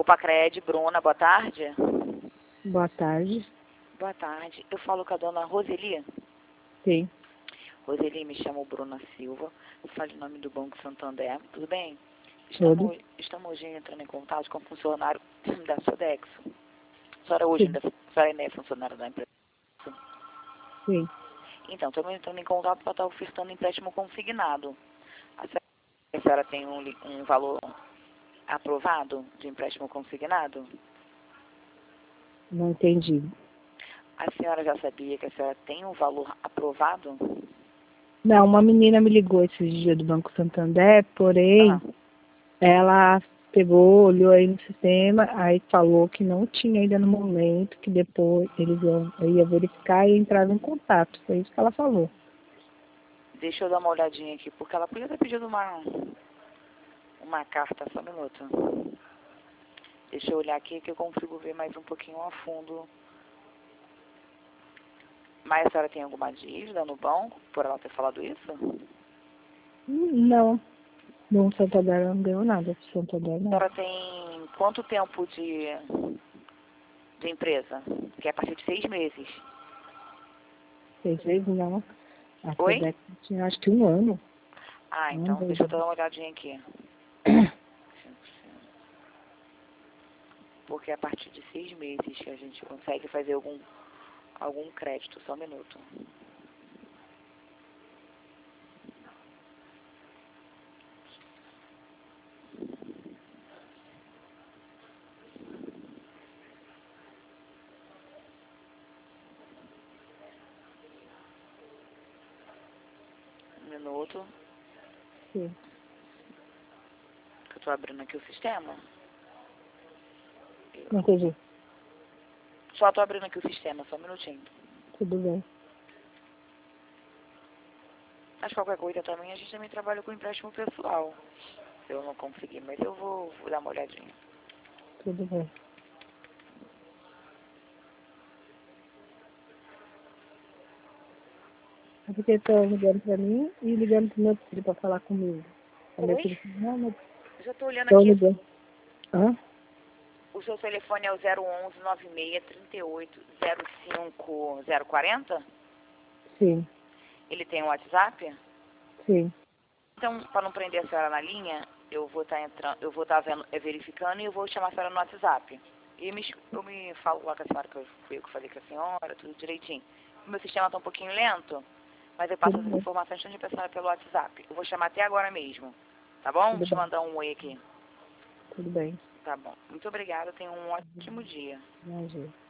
Copacred, Bruna, boa tarde. Boa tarde. Boa tarde. Eu falo com a dona Roseli. Sim. Roseli, me chamo Bruna Silva. Falo em nome do Banco Santander. Tudo bem? Tudo. Estamos hoje entrando em contato com o funcionário da Sodexo. A senhora hoje ainda é funcionária da empresa? Sim. Então, estamos entrando em contato para estar ofertando empréstimo consignado. A senhora tem um valor aprovado de empréstimo consignado? Não entendi. A senhora já sabia que a senhora tem um valor aprovado? Não, uma menina me ligou esses dias do Banco Santander, porém, ela pegou, olhou aí no sistema, aí falou que não tinha ainda no momento, que depois eu ia verificar e entrar em contato. Foi isso que ela falou. Deixa eu dar uma olhadinha aqui, porque ela podia ter pedido uma carta, só um minuto. Deixa eu olhar aqui que eu consigo ver mais um pouquinho a fundo. Mas a senhora tem alguma dívida no banco por ela ter falado isso? Não. No Santander não deu nada, pro Santander A não. senhora tem quanto tempo de empresa? Que é a partir de 6 meses. 6 vezes não. A Oi? Sedex tinha acho que 1 ano. Ah, Não, então deixa eu dar uma olhadinha aqui. Porque é a partir de 6 meses que a gente consegue fazer algum crédito. Só um minuto. Um minuto. Sim. Eu tô abrindo aqui o sistema. Não entendi. Só tô abrindo aqui o sistema, só um minutinho. Tudo bem. Mas qualquer coisa também, a gente também trabalha com empréstimo pessoal. Se eu não conseguir, mas eu vou dar uma olhadinha. Tudo bem. É porque estão ligando pra mim e ligando pro meu filho pra falar comigo. Aí meu Oi? filho falou, não, mas Eu já tô olhando estão aqui. ligando. Hã? O seu telefone é o 011 96 38 05 040? Sim, Ele tem um WhatsApp? sim. Então, para não prender a senhora na linha, eu vou estar verificando e eu vou chamar a senhora no WhatsApp. E eu me falo lá com a senhora, que fui eu que falei com a senhora, tudo direitinho. O meu sistema está um pouquinho lento, mas eu passo Tudo as bem. informações para a senhora pelo WhatsApp. Eu vou chamar até agora mesmo, tá bom? Tudo Deixa eu bem. mandar um oi aqui. Tudo bem. Tá bom. Muito obrigada, tenha um ótimo dia. Imagina.